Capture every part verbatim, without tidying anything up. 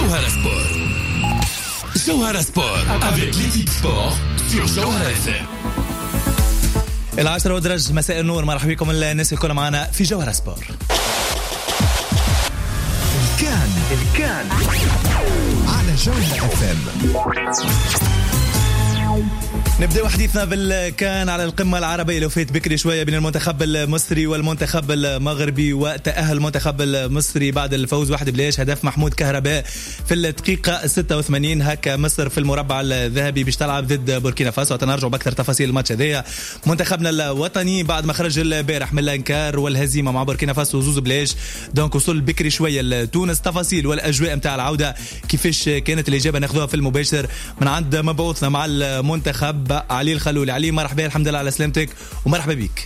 Jawhara Sport. Jawhara Sport avec l'équipe sport sur Jawhara إف إم. العاشرة ودرج مساء النور، مرحبا بكم الناس الكل معنا في جوهرة سبور. الكان الكان على جوهرة إف إم. نبدأ حديثنا بالكان على القمة العربية. لو فات بكري شوية بين المنتخب المصري والمنتخب المغربي، وتأهل المنتخب المصري بعد الفوز واحد بلاش، هدف محمود كهرباء في الدقيقة ستة وثمانين. هكا مصر في المربع الذهبي باش تلعب ضد بوركينا فاسو. تنرجع بأكثر تفاصيل الماتش هذايا. منتخبنا الوطني بعد ما خرج البارح من الانكار والهزيمة مع بوركينا فاسو زوز بلاش، دونك وصل بكري شوية لتونس. تفاصيل والأجواء متاع العودة كيفاش كانت الإجابة ناخذوها في المباشر من عند مبعوثنا مع المنتخب علي الخلولي. علي مرحبا، الحمد لله على سلامتك ومرحبا بك.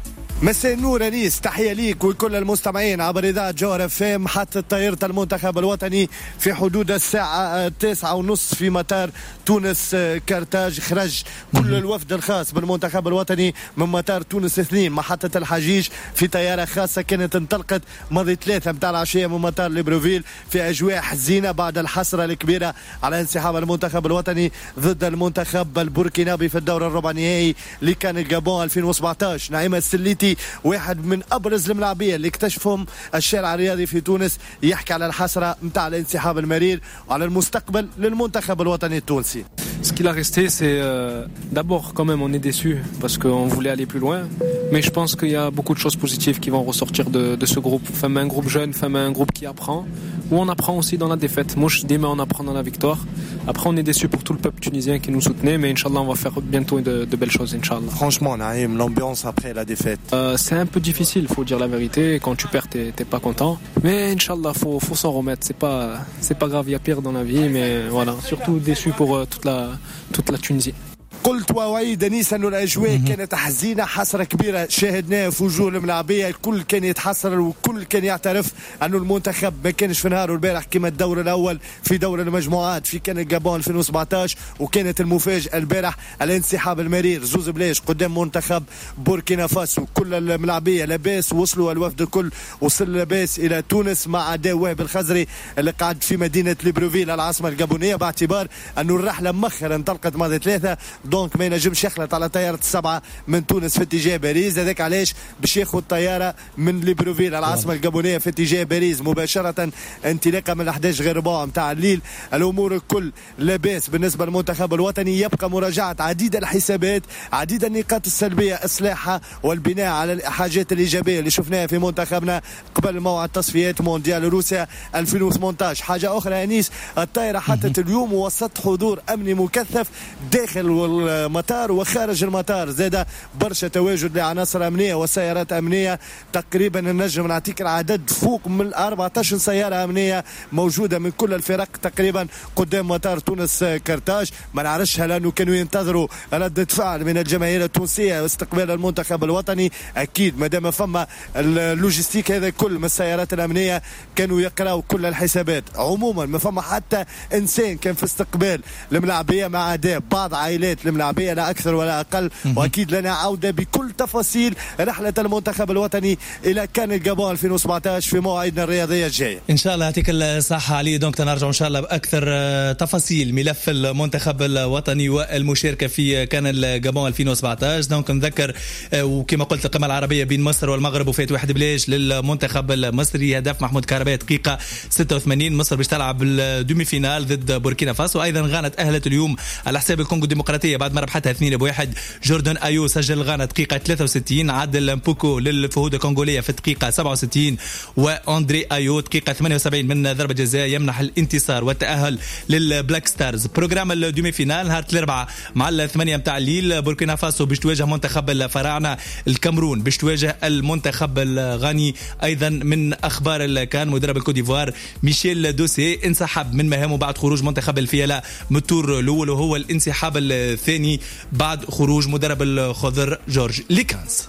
مساء النور انيس، تحيه ليك وكل المستمعين عبر اذاعه جوهرة إف إم. حتى طائره المنتخب الوطني في حدود الساعه تسعة ونص في مطار تونس كارتاج. خرج كل الوفد الخاص بالمنتخب الوطني من مطار تونس اثنين محطه الحجيج في طياره خاصه كانت انطلقت ماضي ثلاثه متاع العشيه من مطار ليبروفيل في اجواء حزينه بعد الحسره الكبيره على انسحاب المنتخب الوطني ضد المنتخب البوركينابي في الدور الربع النهائي اللي كان الجابون ألفين وسبعطاش. نعيمة السليتي واحد من ابرز الملاعبيه اللي اكتشفهم الشارع الرياضي في تونس يحكي على الحسره متاع الانسحاب المرير وعلى المستقبل للمنتخب الوطني التونسي. Ce qu'il a resté, c'est euh, d'abord quand même on est déçu parce qu'on voulait aller plus loin, mais je pense qu'il y a beaucoup de choses positives qui vont ressortir de, de ce groupe. Enfin, un groupe jeune, enfin, un groupe qui apprend, où on apprend aussi dans la défaite. Moi, je dis mais on apprend dans la victoire. Après, on est déçu pour tout le peuple tunisien qui nous soutenait, mais Inch'Allah, on va faire bientôt de, de belles choses, Inch'Allah. Franchement, Naïm, l'ambiance après la défaite. Euh, c'est un peu difficile, faut dire la vérité. Quand tu perds, t'es, t'es pas content. Mais Inch'Allah, faut, faut s'en remettre. C'est pas, c'est pas grave, il y a pire dans la vie, mais voilà. Surtout déçu pour euh, toute la, toute la Tunisie. قلت ووعيد أنيس أنه الأجواء كانت حزينة، حسرة كبيرة شاهدناها في وجوه الملاعبية. الكل كان يتحسر والكل كان يعترف أنه المنتخب ما كانش في نهاره البارح كما الدور الأول في دور المجموعات في كان الجابون ألفين وسبعطاش. وكانت المفاجأة البارح الانسحاب المرير زوز بلاش قدام منتخب بوركينا فاسو. كل الملاعبية لاباس، وصلوا الوفد الكل وصل لاباس إلى تونس مع عداء وهب الخزري اللي قاعد في مدينة ليبروفيل العاصمة الجابونية، باعتبار أنه الرحلة مؤخرا انطلقت ماضي ثلاثة، دونك ما ينجمش يخلط على طيارة السبعة من تونس في اتجاه باريس. هذاك علاش باش ياخذ طيارة من ليبروفيل العاصمة الجابونية في اتجاه باريس مباشرة انطلاقا من أحد عشر غير ربع متاع الليل. الأمور الكل لاباس بالنسبة للمنتخب الوطني. يبقى مراجعة عديد الحسابات، عديد النقاط السلبية إصلاحها والبناء على الحاجات الإيجابية اللي شفناها في منتخبنا قبل موعد تصفيات مونديال روسيا ألفين وثمانطاش. حاجة أخرى أنيس، الطائرة حتى اليوم وسط حضور أمني مكثف داخل المطار وخارج المطار. زاد برشا تواجد لعناصر أمنية وسيارات أمنية. تقريبا نجم نعطيك العدد فوق من أربعة عشر سيارة أمنية موجودة من كل الفرق تقريبا قدام مطار تونس كارتاج. ما نعرفش هل أنه كانوا ينتظروا ردة فعل من الجماهير التونسية واستقبال المنتخب الوطني. أكيد ما دام فما اللوجستيك هذا كل من السيارات الأمنية كانوا يقرأوا كل الحسابات. عموما ما فما حتى إنسان كان في استقبال الملاعبية مع عداء بعض عائلات الملاعبية لا أكثر ولا أقل. وأكيد لنا عودة بكل تفاصيل رحلة المنتخب الوطني إلى كان الجابون ألفين وسبعطاش في موعدنا الرياضية الجاية إن شاء الله. يعطيك الصحة علي. دونك تنرجع إن شاء الله بأكثر تفاصيل ملف المنتخب الوطني والمشاركة في كان الجابون ألفين وسبعطاش. دونك نذكر وكما قلت القمة العربية بين مصر والمغرب وفات واحد بلاش للمنتخب المصري، هدف محمود كهرباء دقيقة ستة وثمانين. مصر باش تلعب الدومي فينال ضد بوركينا فاسو. أيضا غانا تأهلت اليوم على حساب الكونغو الديمقراطية بعد ما ربحتها اثنين بواحد. جوردن أيو سجل غانا دقيقة ثلاثة وستين، عادل مبوكو للفهود الكونغولية في الدقيقة سبعة وستين، وأندري أيو دقيقة ثمانية وسبعين من ضربة جزاء يمنح الانتصار والتأهل للبلاك ستارز. بروجرام الدومي فينال نهار الأربعاء مع الثمانية متاع الليل. بوركينا فاسو باش تواجه منتخب الفراعنة، الكامرون باش تواجه المنتخب الغاني. أيضا من أخبار الكان مدرب الكوديفوار ميشيل دوسي انسحب من مهامه بعد خروج منتخب الفيلا من الطور الأول، وهو الانسحاب الثاني بعد خروج مدرب الخضر جورج ليكانز.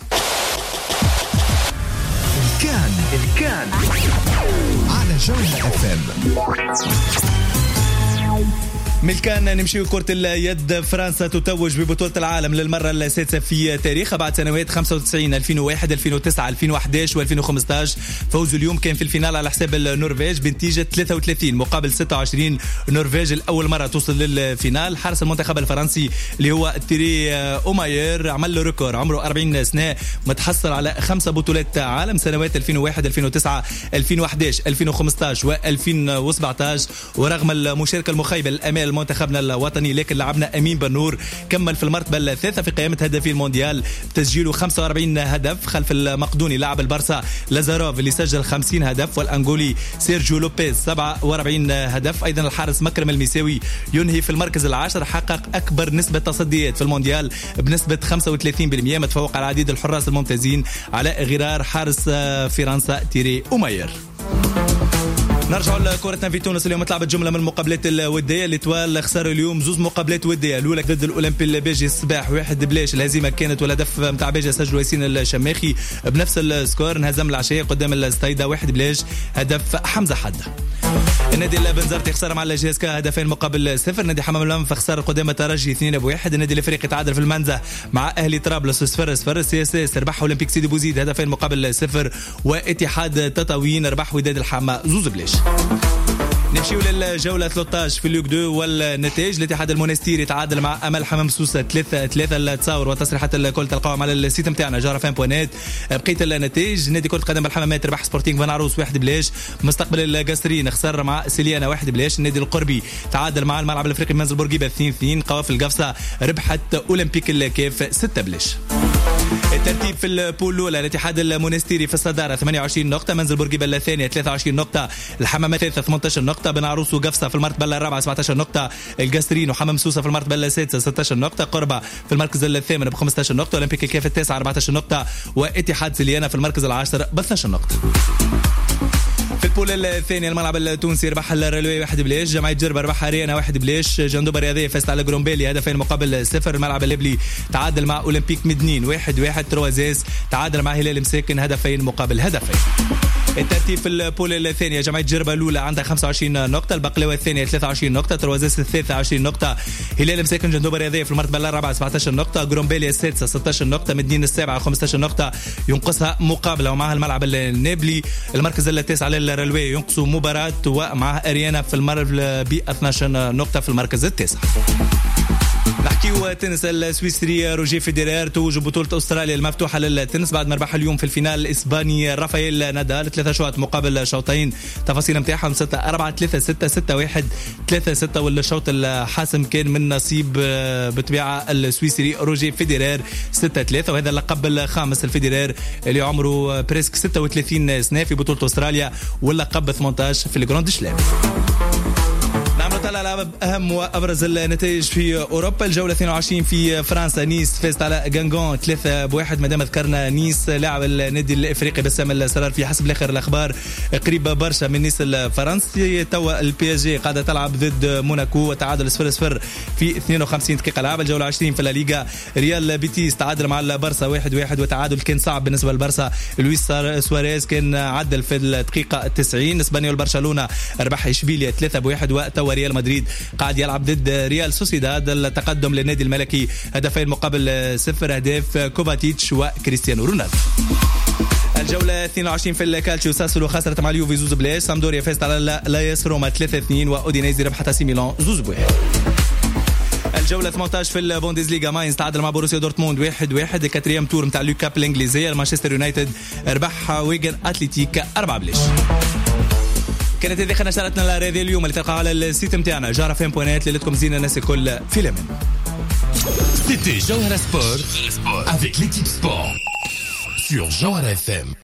الكان الكان على جوهرة إف إم. ملكان نمشي كرة اليد. فرنسا تتوج ببطولة العالم للمرة السادسة في تاريخها بعد سنوات خمسة وتسعين ألفين وواحد ألفين وتسعة ألفين وأحد عشر وألفين وخمسة عشر. فوز اليوم كان في الفينال على حساب النرويج بنتيجة ثلاثة وثلاثين مقابل ستة وعشرين. النرويج الأول مرة توصل للفينال. حارس المنتخب الفرنسي اللي هو تيري أوماير عمل له ريكور، عمره أربعين سنة، متحصل على خمسة بطولات عالم سنوات ألفين وواحد ألفين وتسعة ألفين وأحد عشر ألفين وخمسة عشر وألفين وسبعة عشر. ورغم المشاركة المخيبة الأمال منتخبنا الوطني، لكن لعبنا أمين بنور كمل في المرتبة الثالثة في قائمة هدافي المونديال بتسجيله خمسة وأربعين هدف، خلف المقدوني لاعب البارسا لازاروف اللي سجل خمسين هدف، والأنغولي سيرجيو لوبيز سبعة وأربعين هدف. أيضا الحارس مكرم الميساوي ينهي في المركز العاشر، حقق أكبر نسبة تصديات في المونديال بنسبة خمسة وثلاثين بالمئة، متفوق على عديد الحراس الممتازين على غرار حارس فرنسا تيري أوماير. نرجع لكرتنا في تونس. اليوم تلعبت جملة من المقابلات الودية. الاتوال خسروا اليوم زوز مقابلات ودية، الأولى ضد الأولمبي الباجي الصباح واحد بلاش، الهزيمة كانت والهدف متاع باجي سجلوا ياسين الشماخي بنفس السكور. انهزم العشية قدام الستايدا واحد بلاش، هدف حمزة حدة. النادي البنزرتي خسر مع الجيسكا هدفين مقابل صفر. نادي حمام المنف خسر قدام الترجي اثنين بواحد. النادي الافريقي تعادل في المنزه مع اهلي طرابلس صفر صفر. سي اس اس ربح اولمبيك سيدي بوزيد هدفين مقابل صفر. واتحاد تطاوين ربح وداد الحامة زوز بلاش. نمشيو للجولة ثلاثة عشر في الليغ اثنين والنتائج. الاتحاد المونستيري تعادل مع امل حمام سوسة ثلاثة ثلاثة. التصاور وتصريحات الكل تلقاهم على السيت نتاعنا جارة فان بوينات. بقيت النتائج نادي كرة القدم بالحمامات ربح سبورتينغ فان عروس واحد بلاش. مستقبل القصرين خسر مع سيليانا واحد بلاش. النادي القربي تعادل مع الملعب الافريقي منزل بورقيبة اثنين اثنين. قوافل القفصة ربحت اولمبيك الكاف ستة بلاش. الترتيب في البول الاولى الاتحاد المونستيري في الصداره ثمانية وعشرين نقطه، منزل بورقيبه الثانيه ثلاثة وعشرين نقطه، الحمامات ثلاثة ثمانية عشر نقطه، بن عروس وقفصه في المرتبه الرابعه سبعة عشر نقطه، القصرين وحمام سوسه في المرتبه السادسه ستة عشر نقطه، قربه في المركز الثامن ب خمسة عشر نقطه، اولمبيك الكاف التاسع أربعة عشر نقطه، واتحاد سليانه في المركز العاشر ب اثنتي عشر نقطه. في البول الثاني الملعب التونسي ربح الرلوي واحد بلاش، جمعية جربة ربح ريانا واحد بلاش، جندوبة الرياضية فازت على جرومبيلي هدفين مقابل صفر، الملعب الليبلي تعادل مع أولمبيك مدنين واحد واحد، تروازيس تعادل مع هلال مساكن هدفين مقابل هدفين. الترتيب في البول الثانية جمعية جربة الأولى عندها خمسة وعشرين نقطة، البقلاوة الثانية ثلاثة وعشرين نقطة، تروازيس الثالثة عشرين نقطة، هلال مساكن جندوبة الرياضية في المرتبة الرابعة سبعة عشر نقطة، جرومبيلي السادسة ستة عشر نقطة، مدنين السابعة خمسة عشر نقطة ينقصها مقابلة، ومعها الملعب النابلي المركز التاسع للرلوي ينقصوا مباراة، ومعها أريانا في المرة ب اثنتي عشر نقطة في المركز التاسع. نحكيو تنس السويسري روجيه فيدرير توج بطولة أستراليا المفتوحة للتنس بعد ما ربح اليوم في الفينال الإسباني رافائيل نادال ثلاثة شوط مقابل شوطين، تفاصيل متاعهم ستة أربعة ثلاثة ستة ستة واحد ثلاثة ستة، والشوط الحاسم كان من نصيب بطبيعة السويسري روجيه فيدرير ستة ثلاثة، وهذا اللقب الخامس الفيدرير اللي عمره بريسك ستة وثلاثين سنة في بطولة أستراليا، واللقب ثمانية عشر في الجراند شلام. على أهم وأبرز النتائج في أوروبا. الجولة اثنين وعشرين في فرنسا، نيس فازت على غانغون ثلاثة بواحد، مادام ذكرنا نيس لاعب النادي الإفريقي بسام السرار في حسب آخر الأخبار قريب برشا من نيس الفرنسي. توا البي اس جي قاعدة تلعب ضد موناكو وتعادل صفر صفر في اثنين وخمسين دقيقة لعب. الجولة عشرين في الليغا، ريال بيتيس تعادل مع البارسا واحد واحد، وتعادل كان صعب بالنسبة للبارسا، لويس سواريز كان عدل في الدقيقة تسعين. اسبانيول برشلونة ربح اشبيليا ثلاثة بواحد، وتوا ريال مدريد قاعد يلعب ضد ريال سوسيداد. التقدم للنادي الملكي هدفين مقابل صفر، اهداف كوفاتيتش وكريستيانو رونالدو. الجولة اثنين وعشرين في الكالتشيو، ساسولو خسرت مع اليوفي زوز بلاش، سامدوريا فازت على لايس روما ثلاثة اثنين، واودينيزي ربحت سي ميلان زوز بواحد. الجولة ثمانية عشر في البوندسليغا، ماينز تعادل مع بوروسيا دورتموند واحد واحد، الكاتريام تور نتاع لو كاب الانجليزية، مانشستر يونايتد ربح ويغن اتليتيك أربعة بلاش. كانت هذه خلنا شارتنا الرياضية اليوم اللي تلقاها على السيت نتاعنا جارة فين بوينات. ليلتكم زينة الناس الكل في الأمان. C'était Jawhara Sport avec l'équipe sport sur Jawhara F M.